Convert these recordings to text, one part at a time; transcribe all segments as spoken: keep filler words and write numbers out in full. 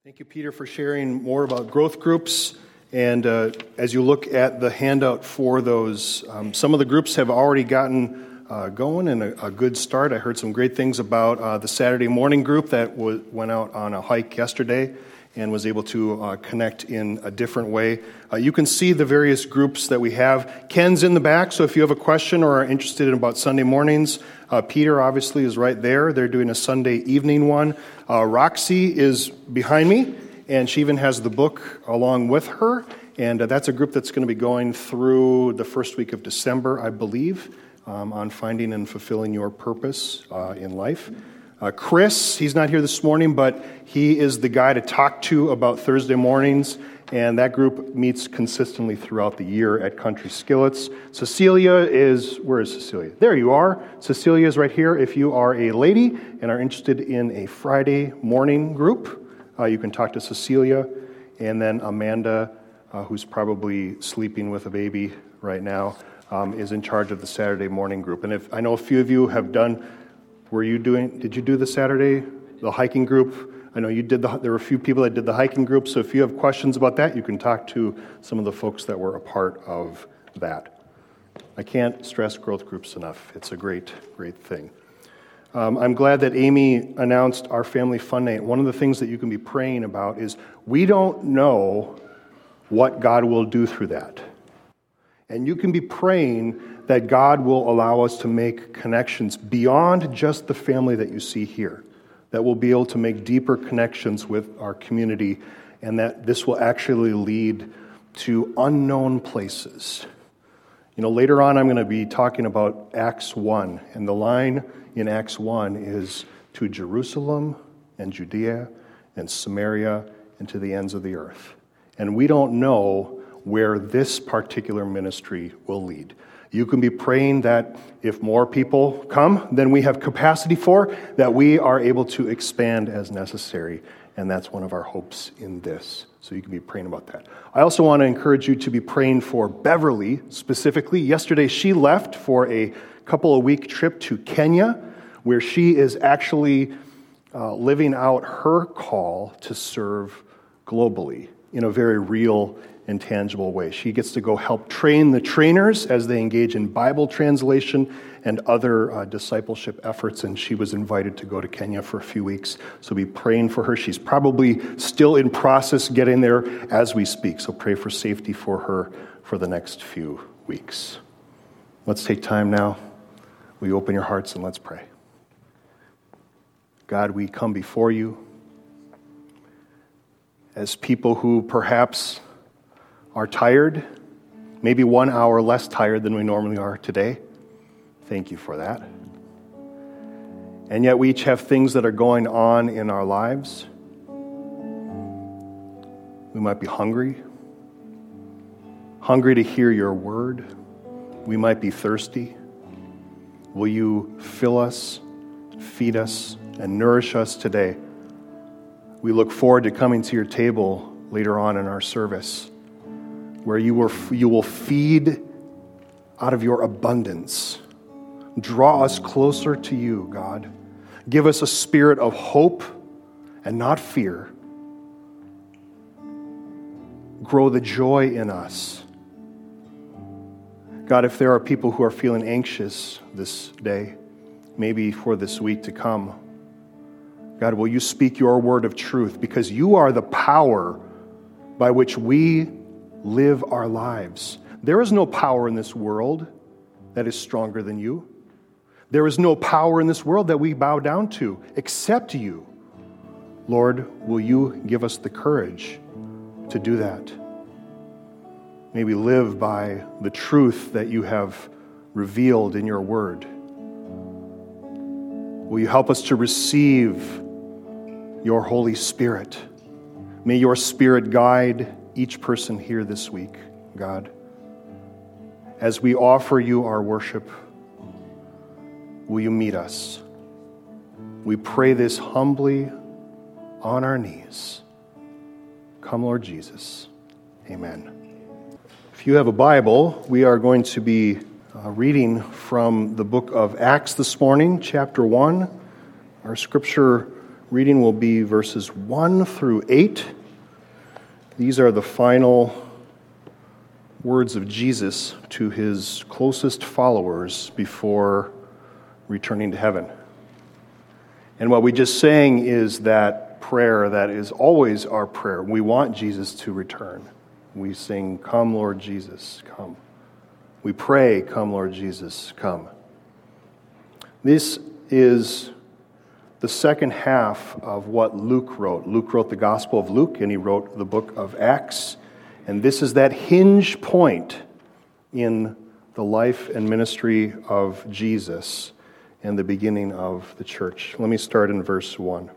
Thank you, Peter, for sharing more about growth groups. And uh, as you look at the handout for those, um, some of the groups have already gotten uh, going and a, a good start. I heard some great things about uh, the Saturday morning group that w- went out on a hike yesterday and was able to uh, connect in a different way. Uh, you can see the various groups that we have. Ken's in the back, so if you have a question or are interested in about Sunday mornings, uh, Peter obviously is right there. They're doing a Sunday evening one. Uh, Roxy is behind me, and she even has the book along with her, and uh, that's a group that's going to be going through the first week of December, I believe, um, on finding and fulfilling your purpose uh, in life. Uh, Chris, he's not here this morning, but he is the guy to talk to about Thursday mornings, and that group meets consistently throughout the year at Country Skillets. Cecilia is, where is Cecilia? There you are. Cecilia is right here. If you are a lady and are interested in a Friday morning group, uh, you can talk to Cecilia, and then Amanda, uh, who's probably sleeping with a baby right now, um, is in charge of the Saturday morning group. And if I know a few of you have done Were you doing, did you do the Saturday, the hiking group? I know you did, the, there were a few people that did the hiking group, so if you have questions about that, you can talk to some of the folks that were a part of that. I can't stress growth groups enough. It's a great, great thing. Um, I'm glad that Amy announced our family fun night. One of the things that you can be praying about is we don't know what God will do through that. And you can be praying that God will allow us to make connections beyond just the family that you see here, that we'll be able to make deeper connections with our community, and that this will actually lead to unknown places. You know, later on I'm going to be talking about Acts one, and the line in Acts one is to Jerusalem and Judea and Samaria and to the ends of the earth. And we don't know where this particular ministry will lead. You can be praying that if more people come than we have capacity for, that we are able to expand as necessary, and that's one of our hopes in this. So you can be praying about that. I also want to encourage you to be praying for Beverly specifically. Yesterday she left for a couple of week trip to Kenya, where she is actually uh, living out her call to serve globally in a very real and tangible way. She gets to go help train the trainers as they engage in Bible translation and other uh, discipleship efforts, and she was invited to go to Kenya for a few weeks. So be praying for her. She's probably still in process getting there as we speak, so pray for safety for her for the next few weeks. Let's take time now. Will you open your hearts and let's pray. God, we come before you as people who perhaps are tired, maybe one hour less tired than we normally are today. Thank you for that. And yet we each have things that are going on in our lives. We might be hungry, hungry to hear your word. We might be thirsty. Will you fill us, feed us, and nourish us today? We look forward to coming to your table later on in our service, where you will, you will feed out of your abundance. Draw us closer to you, God. Give us a spirit of hope and not fear. Grow the joy in us. God, if there are people who are feeling anxious this day, maybe for this week to come, God, will you speak your word of truth, because you are the power by which we live our lives. There is no power in this world that is stronger than you. There is no power in this world that we bow down to except you. Lord, will you give us the courage to do that? May we live by the truth that you have revealed in your word. Will you help us to receive your Holy Spirit? May your Spirit guide each person here this week, God. As we offer you our worship, will you meet us? We pray this humbly on our knees. Come, Lord Jesus. Amen. If you have a Bible, we are going to be uh, reading from the book of Acts this morning, chapter one. Our scripture reading will be verses one through eight. These are the final words of Jesus to his closest followers before returning to heaven. And what we just sang is that prayer that is always our prayer. We want Jesus to return. We sing, "Come, Lord Jesus, come." We pray, "Come, Lord Jesus, come." This is the second half of what Luke wrote. Luke wrote the Gospel of Luke, and he wrote the book of Acts. And this is that hinge point in the life and ministry of Jesus and the beginning of the church. Let me start in verse one.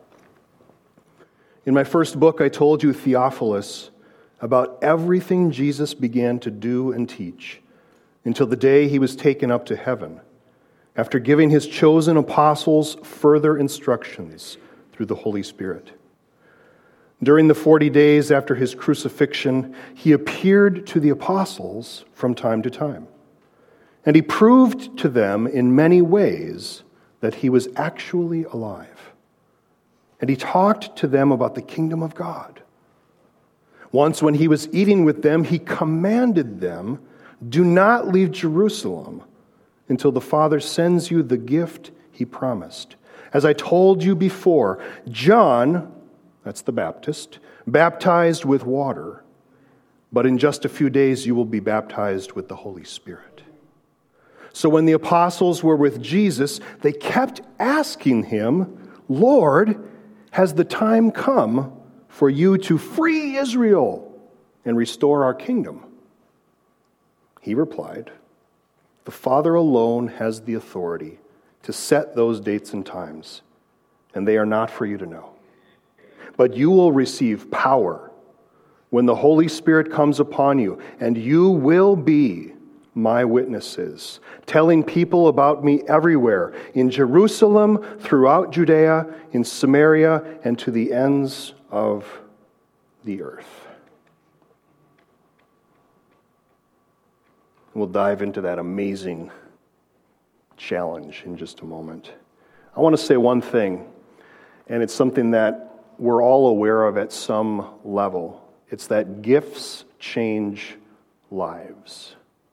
In my first book, I told you, Theophilus, about everything Jesus began to do and teach until the day he was taken up to heaven, after giving his chosen apostles further instructions through the Holy Spirit. During the forty days after his crucifixion, he appeared to the apostles from time to time. And he proved to them in many ways that he was actually alive. And he talked to them about the kingdom of God. Once when he was eating with them, he commanded them, "Do not leave Jerusalem until the Father sends you the gift he promised. As I told you before, John," that's the Baptist, "baptized with water, but in just a few days you will be baptized with the Holy Spirit." So when the apostles were with Jesus, they kept asking him, "Lord, has the time come for you to free Israel and restore our kingdom?" He replied, "The Father alone has the authority to set those dates and times, and they are not for you to know. But you will receive power when the Holy Spirit comes upon you, and you will be my witnesses, telling people about me everywhere, in Jerusalem, throughout Judea, in Samaria, and to the ends of the earth." We'll dive into that amazing challenge in just a moment. I want to say one thing, and it's something that we're all aware of at some level. It's that gifts change lives.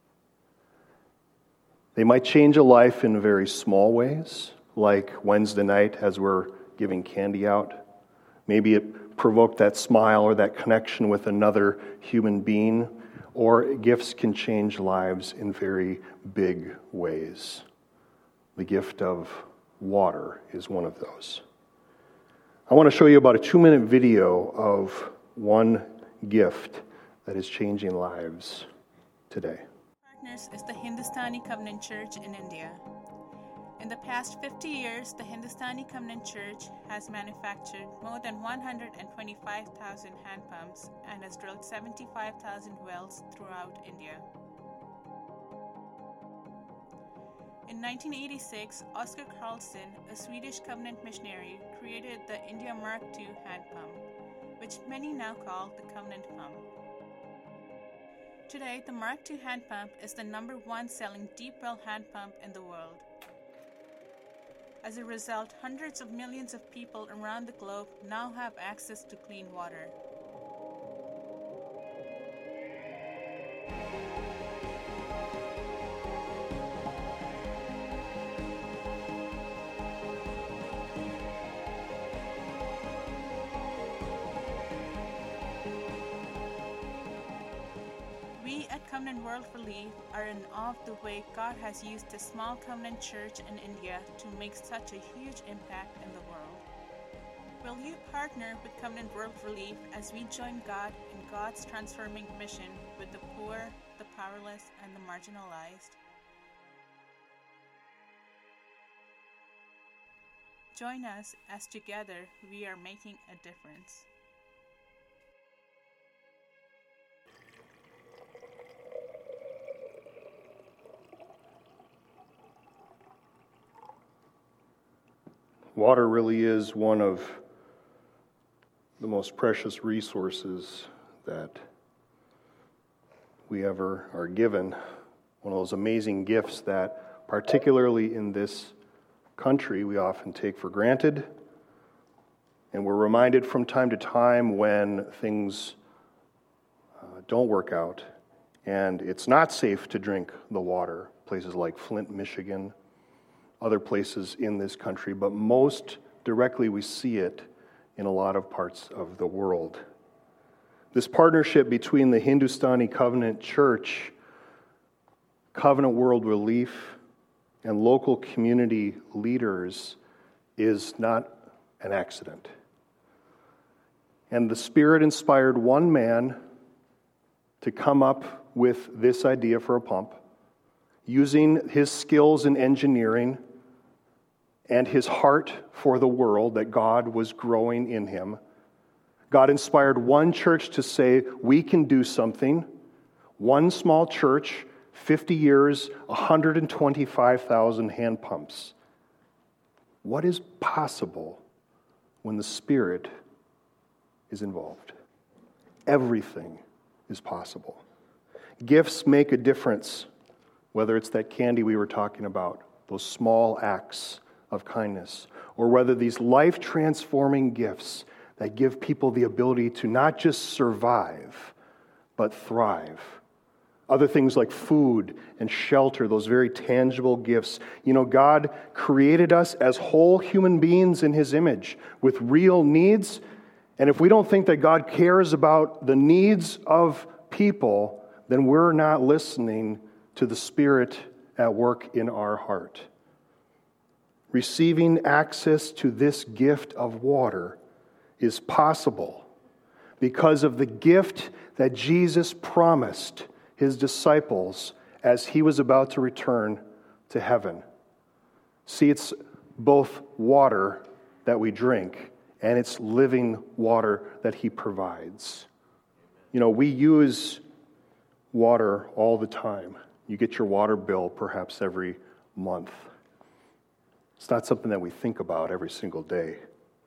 They might change a life in very small ways, like Wednesday night as we're giving candy out. Maybe it provoked that smile or that connection with another human being, or gifts can change lives in very big ways. The gift of water is one of those. I want to show you about a two-minute video of one gift that is changing lives today. Partners is the Hindustani Covenant Church in India. In the past fifty years, the Hindustani Covenant Church has manufactured more than one hundred twenty-five thousand hand pumps and has drilled seventy-five thousand wells throughout India. In nineteen eighty-six, Oscar Carlson, a Swedish Covenant missionary, created the India Mark two hand pump, which many now call the Covenant pump. Today, the Mark two hand pump is the number one selling deep well hand pump in the world. As a result, hundreds of millions of people around the globe now have access to clean water. We at Covenant World Relief are in awe of the way God has used a small Covenant church in India to make such a huge impact in the world. Will you partner with Covenant World Relief as we join God in God's transforming mission with the poor, the powerless, and the marginalized? Join us as together we are making a difference. Water really is one of the most precious resources that we ever are given. One of those amazing gifts that, particularly in this country, we often take for granted And we're reminded from time to time when things uh, don't work out and it's not safe to drink the water. Places like Flint, Michigan, other places in this country, but most directly we see it in a lot of parts of the world. This partnership between the Hindustani Covenant Church, Covenant World Relief, and local community leaders is not an accident. And the Spirit inspired one man to come up with this idea for a pump, using his skills in engineering and his heart for the world that God was growing in him. God inspired one church to say, we can do something. One small church, fifty years, one hundred twenty-five thousand hand pumps. What is possible when the Spirit is involved? Everything is possible. Gifts make a difference, whether it's that candy we were talking about, those small acts of kindness, or whether these life-transforming gifts that give people the ability to not just survive, but thrive. Other things like food and shelter, those very tangible gifts. You know, God created us as whole human beings in His image with real needs. And if we don't think that God cares about the needs of people, then we're not listening to the Spirit at work in our heart. Receiving access to this gift of water is possible because of the gift that Jesus promised His disciples as He was about to return to heaven. See, it's both water that we drink and it's living water that He provides. You know, we use water all the time. You get your water bill perhaps every month. It's not something that we think about every single day.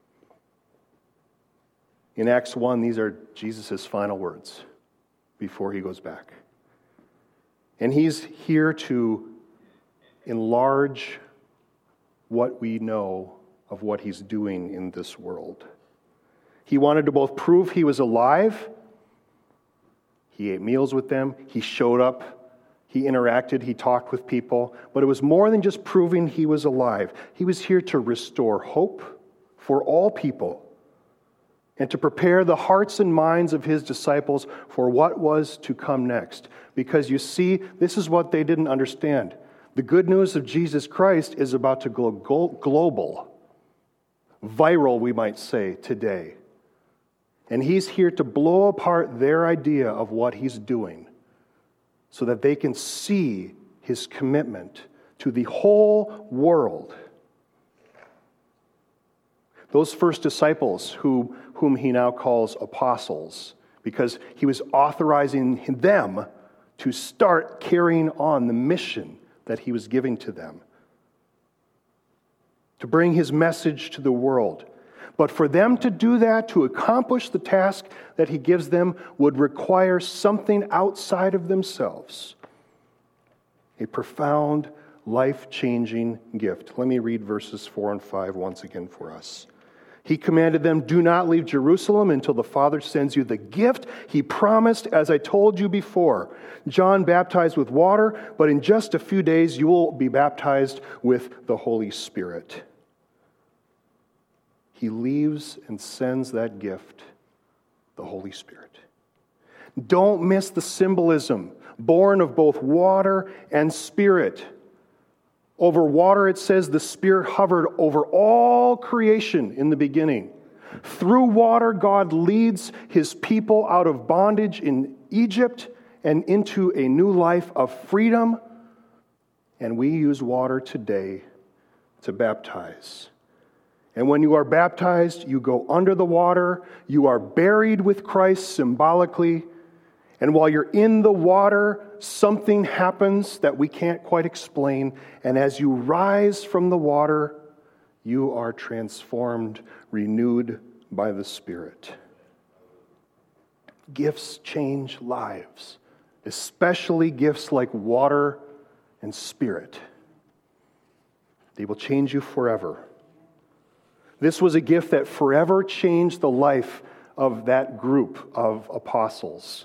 In Acts one, these are Jesus' final words before He goes back. And He's here to enlarge what we know of what He's doing in this world. He wanted to both prove He was alive. He ate meals with them. He showed up. He interacted. He talked with people. But it was more than just proving He was alive. He was here to restore hope for all people and to prepare the hearts and minds of His disciples for what was to come next. Because you see, this is what they didn't understand. The good news of Jesus Christ is about to go global, viral, we might say, today. And He's here to blow apart their idea of what He's doing so that they can see His commitment to the whole world. Those first disciples who, whom He now calls apostles, because He was authorizing them to start carrying on the mission that He was giving to them, to bring His message to the world. But for them to do that, to accomplish the task that He gives them, would require something outside of themselves. A profound, life-changing gift. Let me read verses four and five once again for us. He commanded them, "Do not leave Jerusalem until the Father sends you the gift He promised, as I told you before. John baptized with water, but in just a few days you will be baptized with the Holy Spirit." He leaves and sends that gift, the Holy Spirit. Don't miss the symbolism, born of both water and Spirit. Over water, it says the Spirit hovered over all creation in the beginning. Through water, God leads His people out of bondage in Egypt and into a new life of freedom. And we use water today to baptize. And when you are baptized, you go under the water. You are buried with Christ symbolically. And while you're in the water, something happens that we can't quite explain. And as you rise from the water, you are transformed, renewed by the Spirit. Gifts change lives, especially gifts like water and Spirit. They will change you forever. This was a gift that forever changed the life of that group of apostles.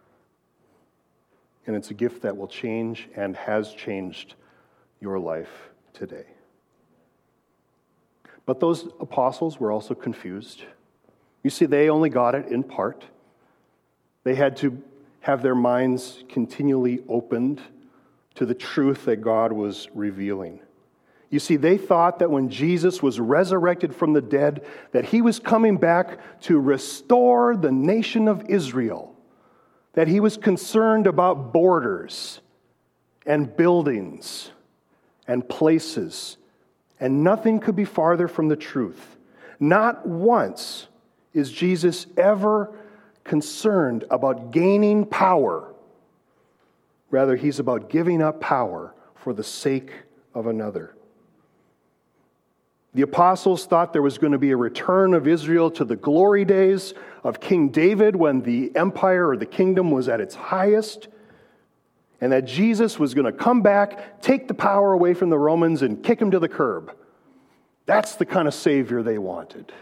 And it's a gift that will change and has changed your life today. But those apostles were also confused. You see, they only got it in part. They had to have their minds continually opened to the truth that God was revealing. You see, they thought that when Jesus was resurrected from the dead, that he was coming back to restore the nation of Israel, that he was concerned about borders and buildings and places, and nothing could be farther from the truth. Not once is Jesus ever concerned about gaining power. Rather, he's about giving up power for the sake of another. The apostles thought there was going to be a return of Israel to the glory days of King David when the empire or the kingdom was at its highest, and that Jesus was going to come back, take the power away from the Romans, and kick them to the curb. That's the kind of Savior they wanted.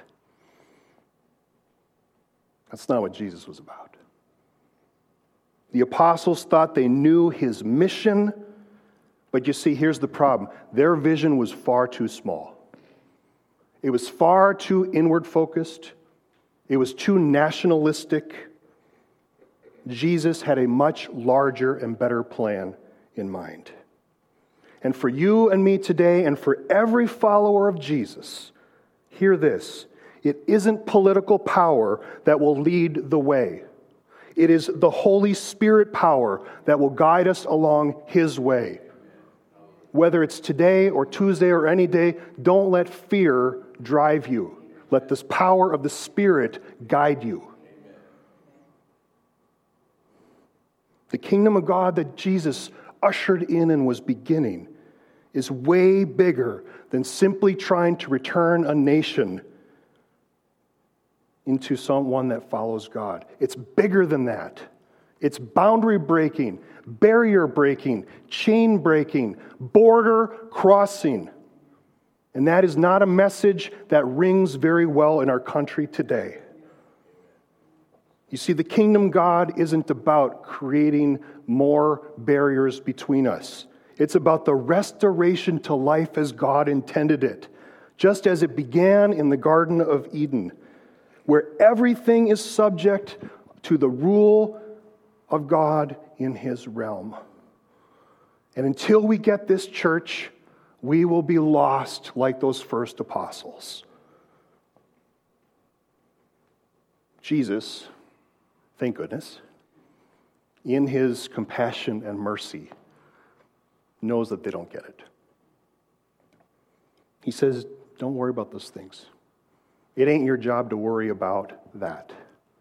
That's not what Jesus was about. The apostles thought they knew his mission, but you see, here's the problem. Their vision was far too small. It was far too inward focused. It was too nationalistic. Jesus had a much larger and better plan in mind. And for you and me today, and for every follower of Jesus, hear this. It isn't political power that will lead the way. It is the Holy Spirit power that will guide us along his way. Whether it's today or Tuesday or any day, don't let fear drive you. Let this power of the Spirit guide you. The kingdom of God that Jesus ushered in and was beginning is way bigger than simply trying to return a nation into someone that follows God. It's bigger than that. It's boundary breaking, barrier breaking, chain breaking, border crossing. And that is not a message that rings very well in our country today. You see, the kingdom God isn't about creating more barriers between us. It's about the restoration to life as God intended it, just as it began in the Garden of Eden, where everything is subject to the rule of God in his realm. And until we get this, church, we will be lost like those first apostles. Jesus, thank goodness, in his compassion and mercy, knows that they don't get it. He says, don't worry about those things. It ain't your job to worry about that.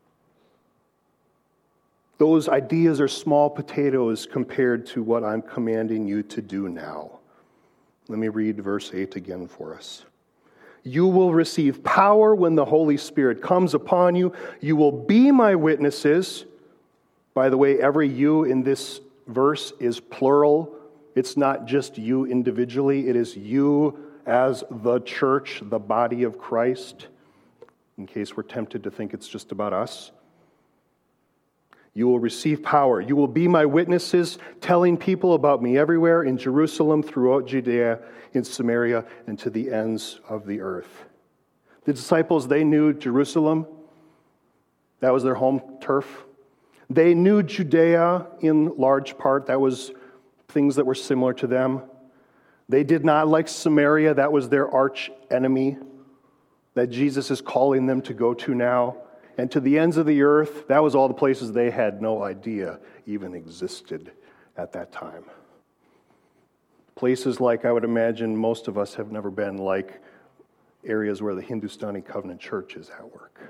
Those ideas are small potatoes compared to what I'm commanding you to do now. Let me read verse eight again for us. You will receive power when the Holy Spirit comes upon you. You will be my witnesses. By the way, every you in this verse is plural. It's not just you individually. It is you as the church, the body of Christ, in case we're tempted to think it's just about us. You will receive power. You will be my witnesses, telling people about me everywhere in Jerusalem, throughout Judea, in Samaria, and to the ends of the earth. The disciples, they knew Jerusalem. That was their home turf. They knew Judea in large part. That was things that were similar to them. They did not like Samaria. That was their arch enemy that Jesus is calling them to go to now. And to the ends of the earth, that was all the places they had no idea even existed at that time. Places like, I would imagine, most of us have never been, like areas where the Hindustani Covenant Church is at work.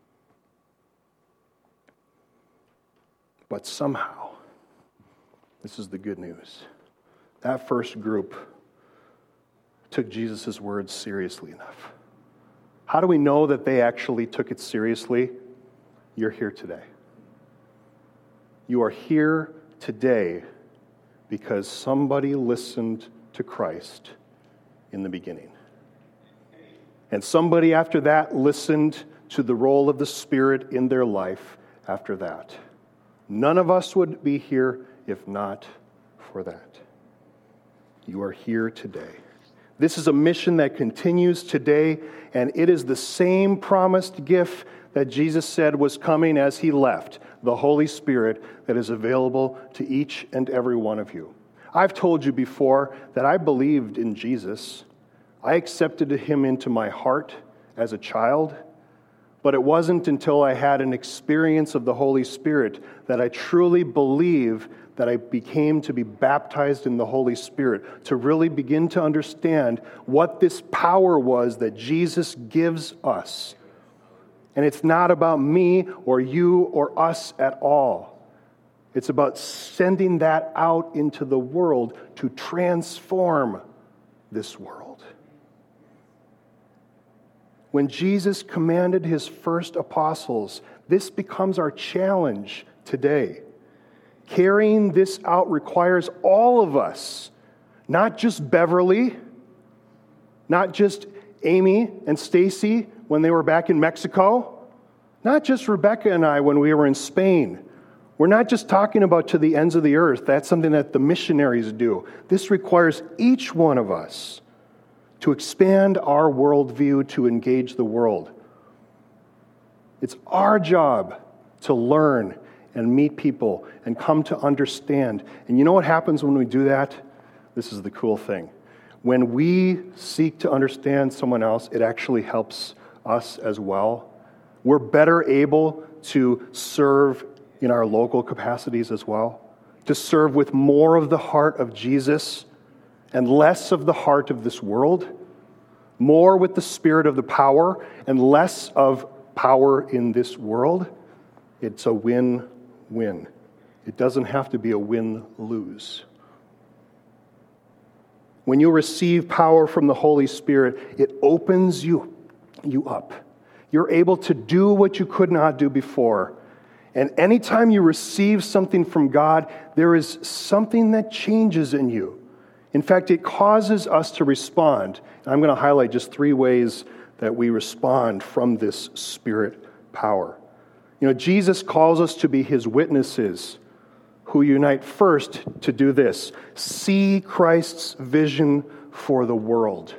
But somehow, this is the good news, that first group took Jesus' words seriously enough. How do we know that they actually took it seriously? You're here today. You are here today because somebody listened to Christ in the beginning. And somebody after that listened to the role of the Spirit in their life after that. None of us would be here if not for that. You are here today. This is a mission that continues today, and it is the same promised gift that Jesus said was coming as he left, the Holy Spirit that is available to each and every one of you. I've told you before that I believed in Jesus. I accepted him into my heart as a child, but it wasn't until I had an experience of the Holy Spirit that I truly believe that I became to be baptized in the Holy Spirit, to really begin to understand what this power was that Jesus gives us. And it's not about me or you or us at all. It's about sending that out into the world to transform this world. When Jesus commanded his first apostles, this becomes our challenge today. Carrying this out requires all of us, not just Beverly, not just Amy and Stacy when they were back in Mexico, not just Rebecca and I when we were in Spain. We're not just talking about to the ends of the earth. That's something that the missionaries do. This requires each one of us to expand our worldview, to engage the world. It's our job to learn and meet people and come to understand. And you know what happens when we do that? This is the cool thing. When we seek to understand someone else, it actually helps us as well. We're better able to serve in our local capacities as well, to serve with more of the heart of Jesus and less of the heart of this world, more with the spirit of the power and less of power in this world. It's a win-win. It doesn't have to be a win-lose. When you receive power from the Holy Spirit, it opens you, you up. You're able to do what you could not do before. And anytime you receive something from God, there is something that changes in you. In fact, it causes us to respond. And I'm going to highlight just three ways that we respond from this Spirit power. You know, Jesus calls us to be his witnesses who unite first to do this: see Christ's vision for the world.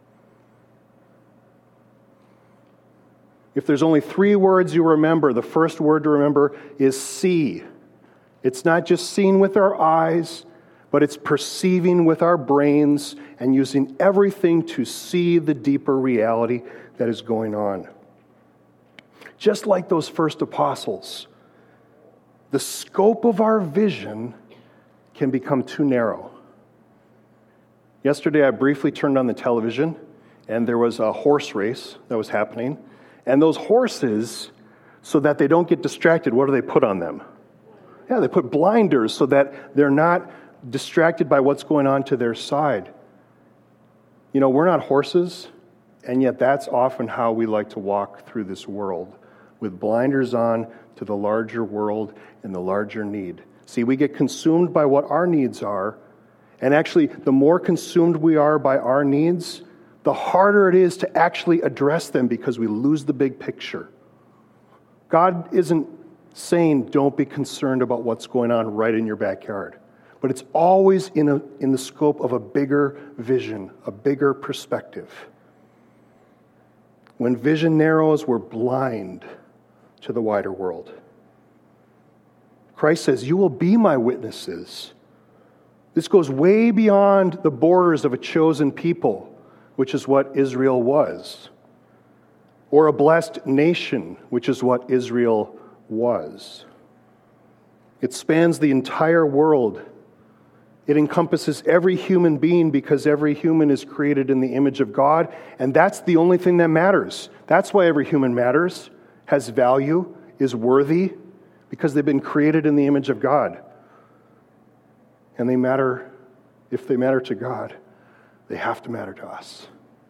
If there's only three words you remember, the first word to remember is see. It's not just seeing with our eyes, but it's perceiving with our brains and using everything to see the deeper reality that is going on. Just like those first apostles, the scope of our vision can become too narrow. Yesterday, I briefly turned on the television, and there was a horse race that was happening. And those horses, so that they don't get distracted, what do they put on them? Yeah, they put blinders so that they're not distracted by what's going on to their side. You know, we're not horses, and yet that's often how we like to walk through this world, with blinders on to the larger world and the larger need. See, we get consumed by what our needs are, and actually, the more consumed we are by our needs, the harder it is to actually address them because we lose the big picture. God isn't saying don't be concerned about what's going on right in your backyard, but it's always in a, in the scope of a bigger vision, a bigger perspective. When vision narrows, we're blind to the wider world. Christ says, you will be my witnesses. This goes way beyond the borders of a chosen people, which is what Israel was, or a blessed nation, which is what Israel was. It spans the entire world. It encompasses every human being because every human is created in the image of God, and that's the only thing that matters. That's why every human matters, has value, is worthy, because they've been created in the image of God. And they matter, if they matter to God, they have to matter to us.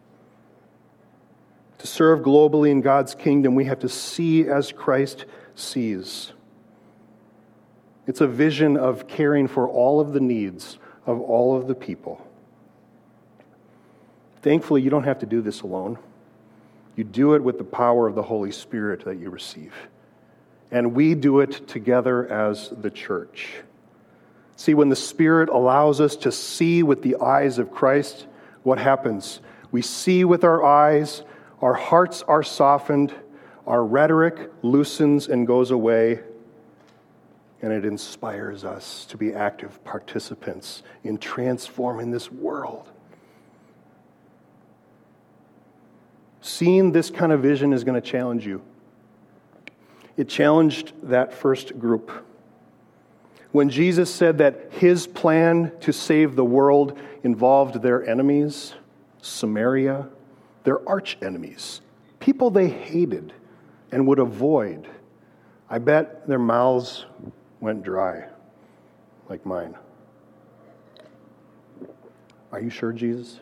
To serve globally in God's kingdom, we have to see as Christ sees. It's a vision of caring for all of the needs of all of the people. Thankfully, you don't have to do this alone. You do it with the power of the Holy Spirit that you receive. And we do it together as the church. See, when the Spirit allows us to see with the eyes of Christ, what happens? We see with our eyes, our hearts are softened, our rhetoric loosens and goes away, and it inspires us to be active participants in transforming this world. Seeing this kind of vision is going to challenge you. It challenged that first group. When Jesus said that his plan to save the world involved their enemies, Samaria, their arch enemies, people they hated and would avoid, I bet their mouths went dry, like mine. Are you sure, Jesus?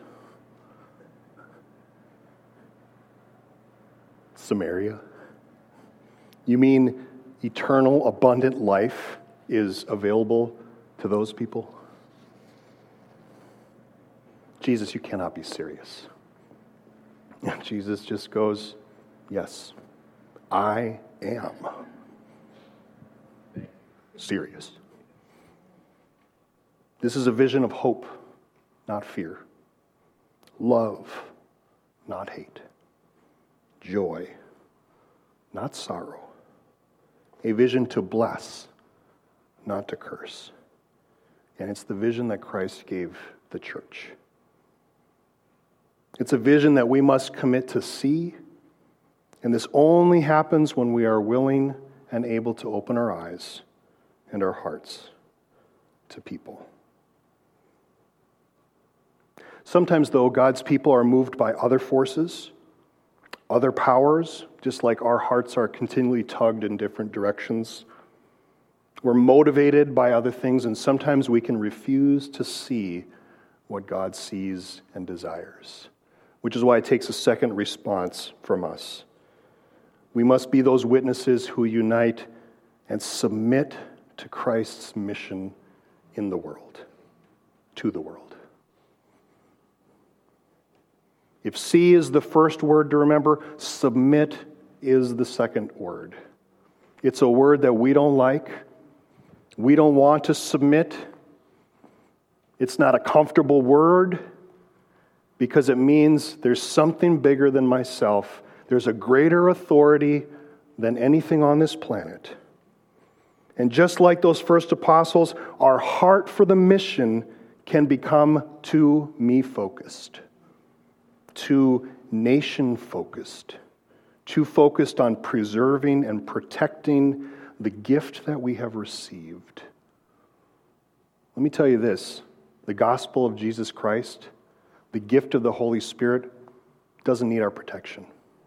Samaria? You mean eternal, abundant life is available to those people? Jesus, you cannot be serious. And Jesus just goes, yes, I am serious. This is a vision of hope, not fear. Love, not hate. Joy, not sorrow. A vision to bless, not to curse. And it's the vision that Christ gave the church. It's a vision that we must commit to see, and this only happens when we are willing and able to open our eyes and our hearts to people. Sometimes, though, God's people are moved by other forces, other powers, just like our hearts are continually tugged in different directions. We're motivated by other things, and sometimes we can refuse to see what God sees and desires, which is why it takes a second response from us. We must be those witnesses who unite and submit to Christ's mission in the world, to the world. If see is the first word to remember, submit is the second word. It's a word that we don't like. We don't want to submit. It's not a comfortable word because it means there's something bigger than myself. There's a greater authority than anything on this planet. And just like those first apostles, our heart for the mission can become too me-focused, too nation-focused, too focused on preserving and protecting the gift that we have received. Let me tell you this, the gospel of Jesus Christ, the gift of the Holy Spirit, doesn't need our protection.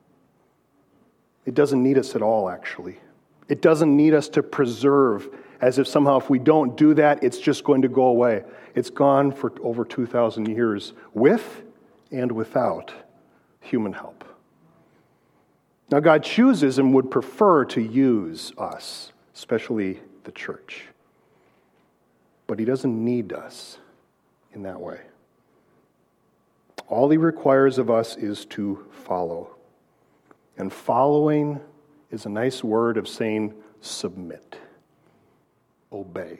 It doesn't need us at all, actually. It doesn't need us to preserve as if somehow if we don't do that, it's just going to go away. It's gone for over two thousand years with and without human help. Now, God chooses and would prefer to use us, especially the church. But he doesn't need us in that way. All he requires of us is to follow. And following is a nice word of saying submit, obey.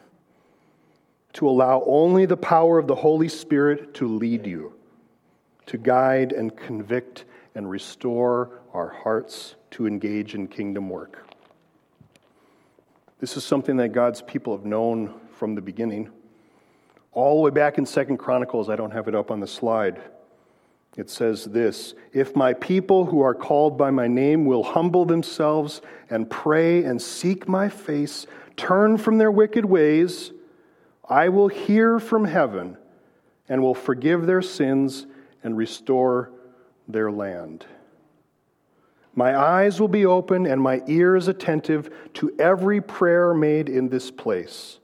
To allow only the power of the Holy Spirit to lead you, to guide and convict and restore our hearts to engage in kingdom work. This is something that God's people have known from the beginning. All the way back in Second Chronicles, I don't have it up on the slide. It says this, "If my people who are called by my name will humble themselves and pray and seek my face, turn from their wicked ways, I will hear from heaven and will forgive their sins and restore their land. My eyes will be open and my ears attentive to every prayer made in this place."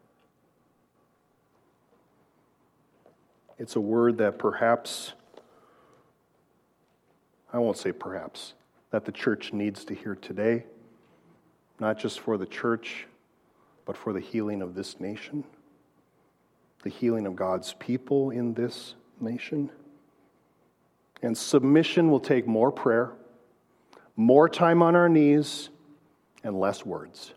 It's a word that perhaps, I won't say perhaps, that the church needs to hear today, not just for the church, but for the healing of this nation, the healing of God's people in this nation. And submission will take more prayer, more time on our knees, and less words.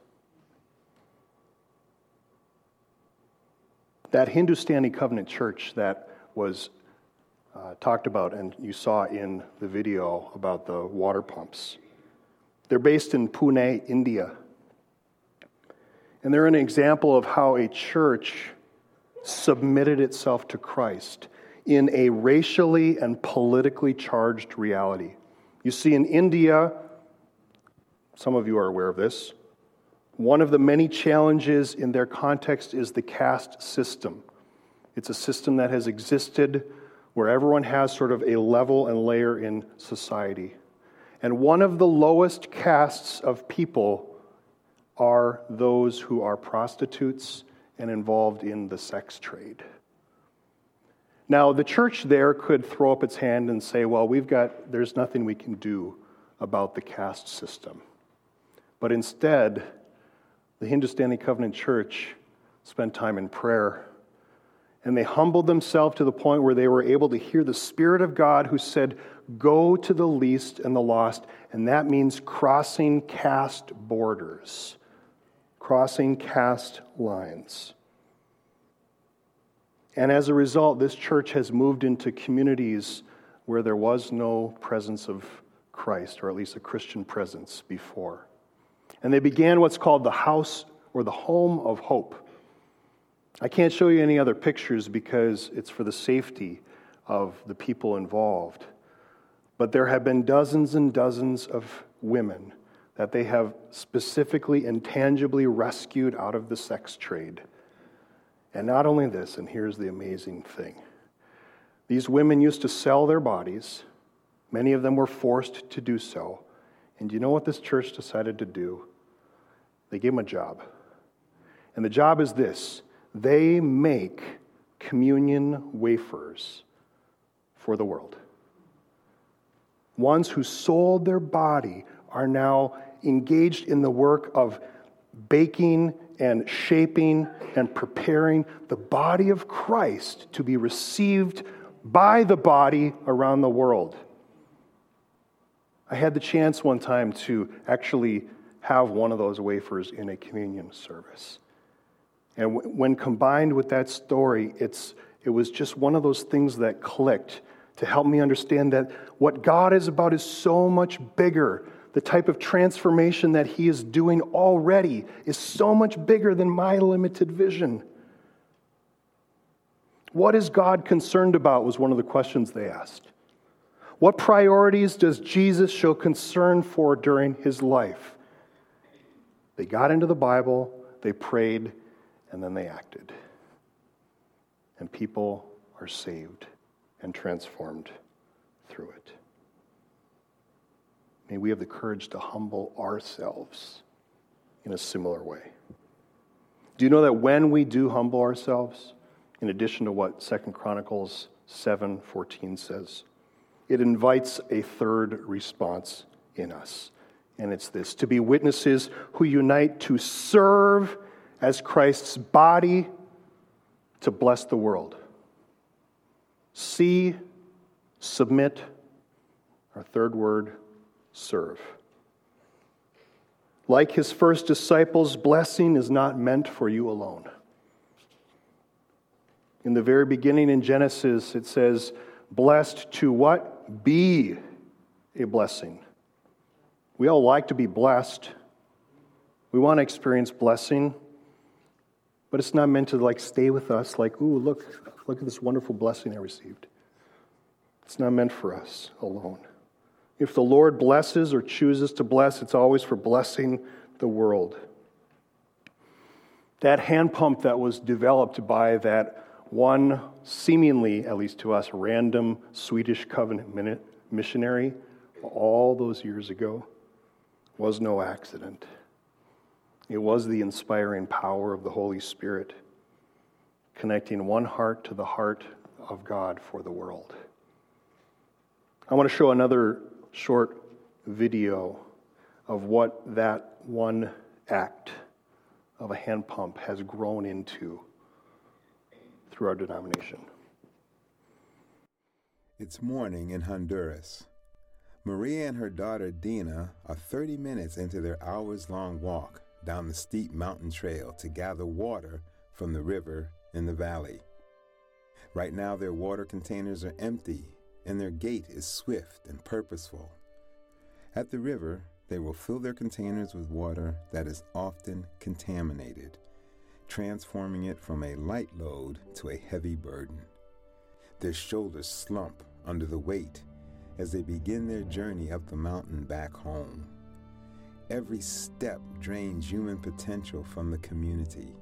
That Hindustani Covenant Church that was uh, talked about and you saw in the video about the water pumps, they're based in Pune, India. And they're an example of how a church submitted itself to Christ in a racially and politically charged reality. You see, in India, some of you are aware of this, one of the many challenges in their context is the caste system. It's a system that has existed where everyone has sort of a level and layer in society. And one of the lowest castes of people are those who are prostitutes and involved in the sex trade. Now, the church there could throw up its hand and say, well, we've got, there's nothing we can do about the caste system. But instead, the Hindustani Covenant Church spent time in prayer, and they humbled themselves to the point where they were able to hear the Spirit of God who said, go to the least and the lost, and that means crossing caste borders, crossing caste lines. And as a result, this church has moved into communities where there was no presence of Christ, or at least a Christian presence before. And they began what's called the house or the home of hope. I can't show you any other pictures because it's for the safety of the people involved. But there have been dozens and dozens of women that they have specifically and tangibly rescued out of the sex trade. And not only this, and here's the amazing thing. These women used to sell their bodies. Many of them were forced to do so. And do you know what this church decided to do? They gave them a job. And the job is this. They make communion wafers for the world. Ones who sold their body are now engaged in the work of baking and shaping and preparing the body of Christ to be received by the body around the world. I had the chance one time to actually have one of those wafers in a communion service. And w- when combined with that story, it's it was just one of those things that clicked to help me understand that what God is about is so much bigger. The type of transformation that He is doing already is so much bigger than my limited vision. What is God concerned about was one of the questions they asked. What priorities does Jesus show concern for during His life? They got into the Bible, they prayed, and then they acted. And people are saved and transformed through it. May we have the courage to humble ourselves in a similar way. Do you know that when we do humble ourselves, in addition to what Second Chronicles seven fourteen says, it invites a third response in us. And it's this: to be witnesses who unite to serve as Christ's body to bless the world. See, submit, our third word, serve. Like His first disciples, blessing is not meant for you alone. In the very beginning in Genesis, it says, blessed to what? Be a blessing. We all like to be blessed. We want to experience blessing, but it's not meant to like stay with us like, ooh, look, look at this wonderful blessing I received. It's not meant for us alone. If the Lord blesses or chooses to bless, it's always for blessing the world. That hand pump that was developed by that one, seemingly, at least to us, random Swedish covenant missionary all those years ago was no accident. It was the inspiring power of the Holy Spirit connecting one heart to the heart of God for the world. I want to show another short video of what that one act of a hand pump has grown into through our denomination. It's morning in Honduras. Maria and her daughter Dina are thirty minutes into their hours-long walk down the steep mountain trail to gather water from the river in the valley. Right now their water containers are empty and their gait is swift and purposeful. At the river, they will fill their containers with water that is often contaminated, transforming it from a light load to a heavy burden. Their shoulders slump under the weight as they begin their journey up the mountain back home. Every step drains human potential from the community.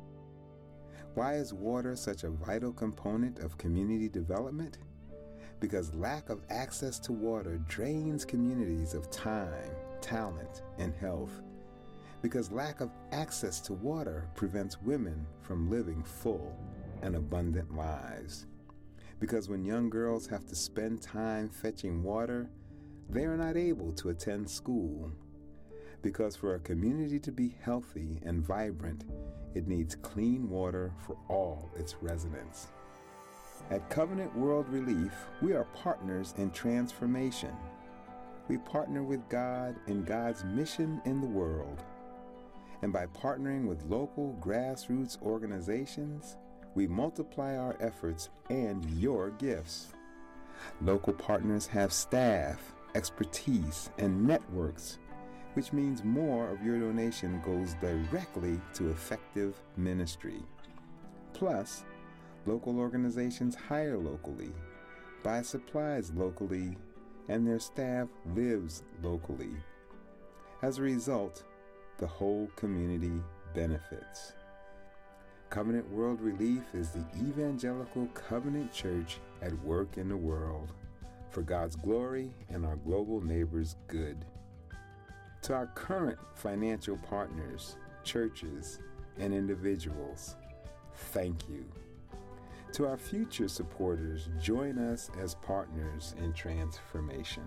Why is water such a vital component of community development? Because lack of access to water drains communities of time, talent, and health. Because lack of access to water prevents women from living full and abundant lives. Because when young girls have to spend time fetching water, they are not able to attend school. Because for a community to be healthy and vibrant, it needs clean water for all its residents. At Covenant World Relief, we are partners in transformation. We partner with God in God's mission in the world. And by partnering with local grassroots organizations, we multiply our efforts and your gifts. Local partners have staff, expertise, and networks, which means more of your donation goes directly to effective ministry. Plus, local organizations hire locally, buy supplies locally, and their staff lives locally. As a result, the whole community benefits. Covenant World Relief is the evangelical covenant church at work in the world for God's glory and our global neighbors' good. To our current financial partners, churches, and individuals, thank you. To our future supporters, join us as partners in transformation.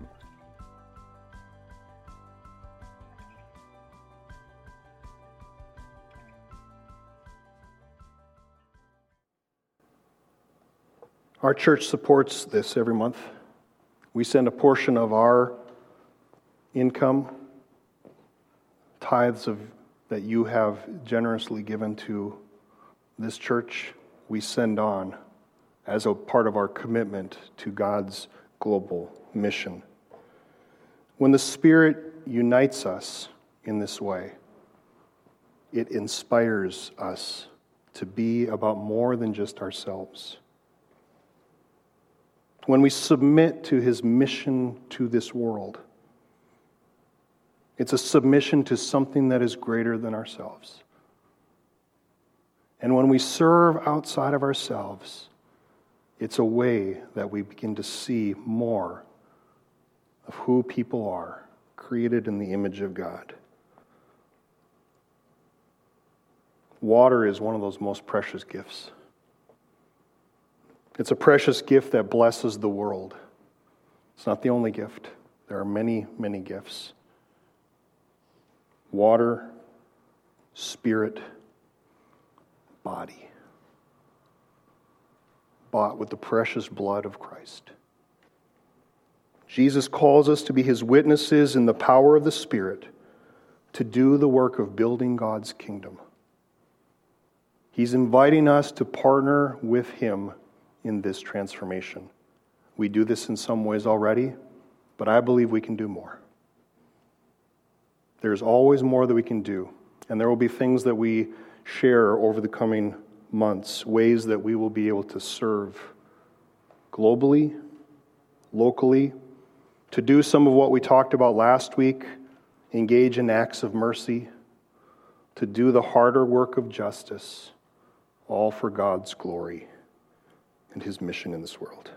Our church supports this every month. We send a portion of our income, tithes of that you have generously given to this church, we send on as a part of our commitment to God's global mission. When the Spirit unites us in this way, it inspires us to be about more than just ourselves. When we submit to His mission to this world, it's a submission to something that is greater than ourselves. And when we serve outside of ourselves, it's a way that we begin to see more of who people are, created in the image of God. Water is one of those most precious gifts. It's a precious gift that blesses the world. It's not the only gift. There are many, many gifts. Water, spirit, body. Bought with the precious blood of Christ. Jesus calls us to be His witnesses in the power of the Spirit to do the work of building God's kingdom. He's inviting us to partner with Him in this transformation. We do this in some ways already, but I believe we can do more. There's always more that we can do, and there will be things that we share over the coming months, ways that we will be able to serve globally, locally, to do some of what we talked about last week, engage in acts of mercy, to do the harder work of justice, all for God's glory and His mission in this world.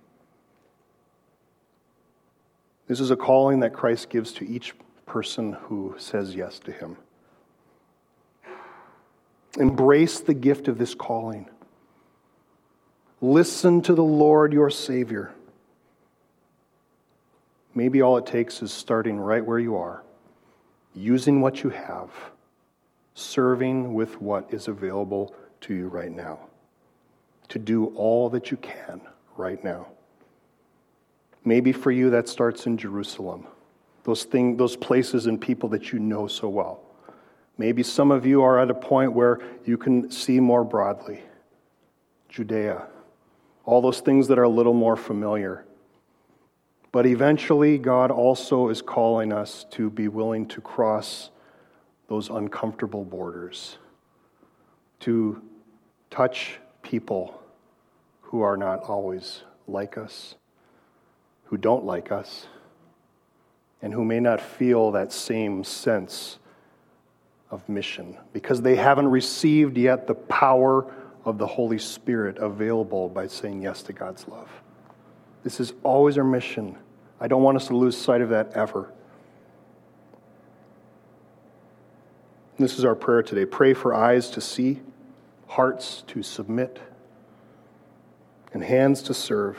This is a calling that Christ gives to each person who says yes to Him. Embrace the gift of this calling. Listen to the Lord your Savior. Maybe all it takes is starting right where you are, using what you have, serving with what is available to you right now, to do all that you can right now. Maybe for you that starts in Jerusalem, those thing, those places and people that you know so well. Maybe some of you are at a point where you can see more broadly. Judea, all those things that are a little more familiar. But eventually, God also is calling us to be willing to cross those uncomfortable borders, to touch people who are not always like us, who don't like us, and who may not feel that same sense of mission because they haven't received yet the power of the Holy Spirit available by saying yes to God's love. This is always our mission. I don't want us to lose sight of that ever. This is our prayer today. Pray for eyes to see, hearts to submit, and hands to serve.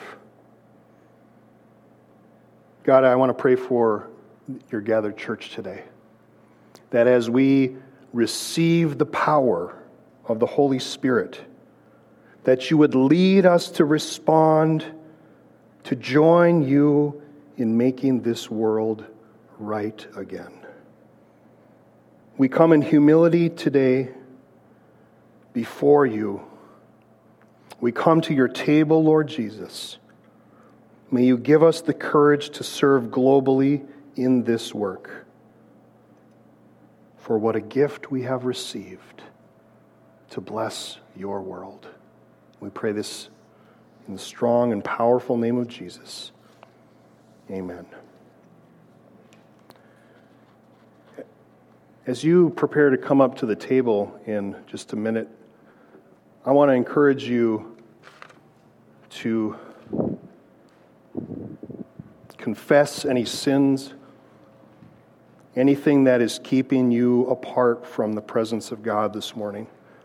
God, I want to pray for your gathered church today, that as we receive the power of the Holy Spirit, that you would lead us to respond, to join you in making this world right again. We come in humility today before you. We come to your table, Lord Jesus. May you give us the courage to serve globally in this work. For what a gift we have received to bless your world. We pray this in the strong and powerful name of Jesus. Amen. As you prepare to come up to the table in just a minute, I want to encourage you to confess any sins, anything that is keeping you apart from the presence of God this morning.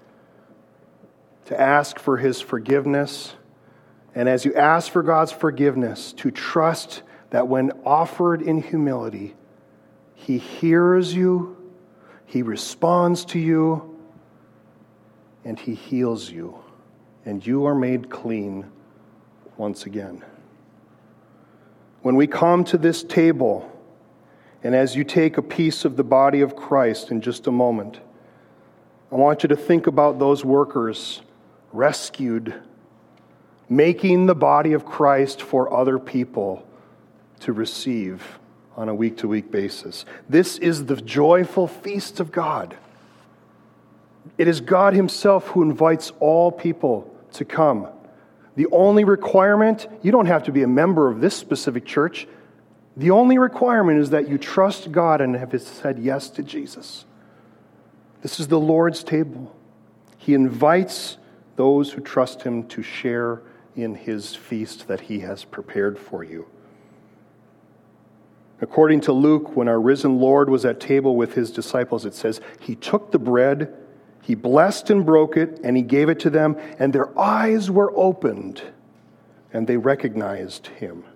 To ask for his forgiveness, and as you ask for God's forgiveness, to trust that when offered in humility, he hears you, he responds to you, and he heals you, and you are made clean once again. When we come to this table, and as you take a piece of the body of Christ in just a moment, I want you to think about those workers rescued, making the body of Christ for other people to receive on a week-to-week basis. This is the joyful feast of God. It is God himself who invites all people to come. The only requirement, you don't have to be a member of this specific church. The only requirement is that you trust God and have said yes to Jesus. This is the Lord's table. He invites those who trust him to share in his feast that he has prepared for you. According to Luke, when our risen Lord was at table with his disciples, it says, he took the bread, he blessed and broke it, and he gave it to them, and their eyes were opened, and they recognized him.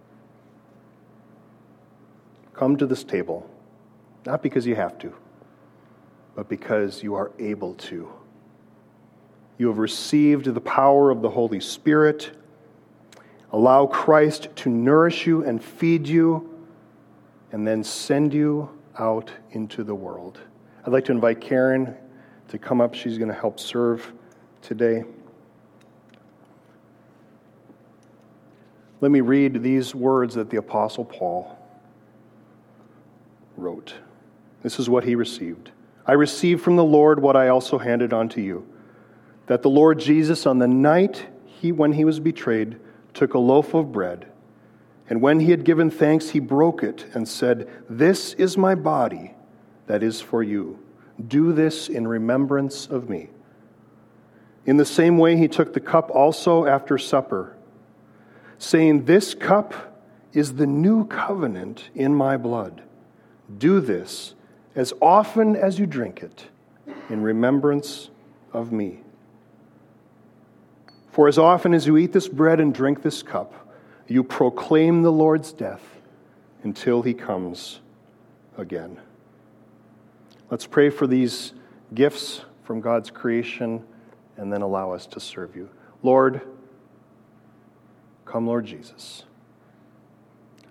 Come to this table, not because you have to, but because you are able to. You have received the power of the Holy Spirit. Allow Christ to nourish you and feed you, and then send you out into the world. I'd like to invite Karen to come up. She's going to help serve today. Let me read these words that the Apostle Paul wrote. This is what he received. I received from the Lord what I also handed on to you, that the Lord Jesus, on the night he, when he was betrayed, took a loaf of bread, and when he had given thanks, he broke it and said, "This is my body that is for you. Do this in remembrance of me." In the same way, he took the cup also after supper, saying, "This cup is the new covenant in my blood. Do this as often as you drink it in remembrance of me. For as often as you eat this bread and drink this cup, you proclaim the Lord's death until he comes again." Let's pray for these gifts from God's creation and then allow us to serve you. Lord, come, Lord Jesus.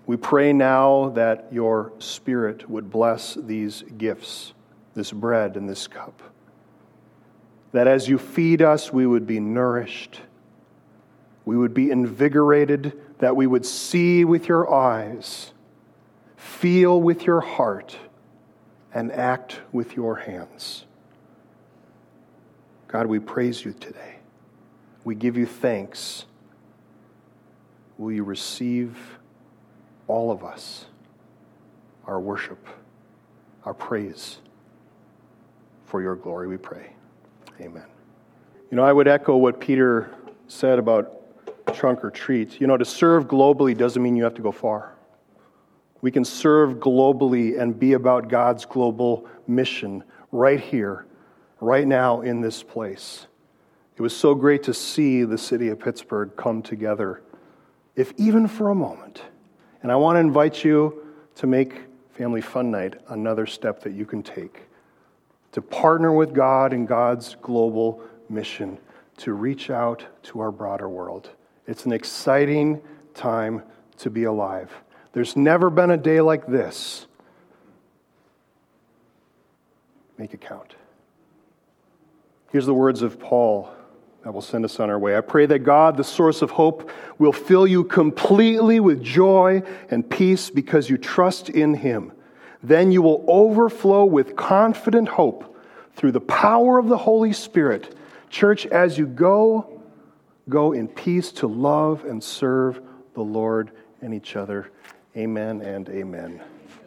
We pray now that your Spirit would bless these gifts, this bread and this cup. That as you feed us, we would be nourished, we would be invigorated, that we would see with your eyes, feel with your heart, and act with your hands. God, we praise you today. We give you thanks. Will you receive all of us, our worship, our praise, for your glory, we pray. Amen. You know, I would echo what Peter said about trunk or treat. You know, to serve globally doesn't mean you have to go far. We can serve globally and be about God's global mission right here, right now in this place. It was so great to see the city of Pittsburgh come together, if even for a moment. And I want to invite you to make Family Fun Night another step that you can take to partner with God in God's global mission to reach out to our broader world. It's an exciting time to be alive. There's never been a day like this. Make it count. Here's the words of Paul that will send us on our way. I pray that God, the source of hope, will fill you completely with joy and peace because you trust in Him. Then you will overflow with confident hope through the power of the Holy Spirit. Church, as you go, go in peace to love and serve the Lord and each other. Amen and amen.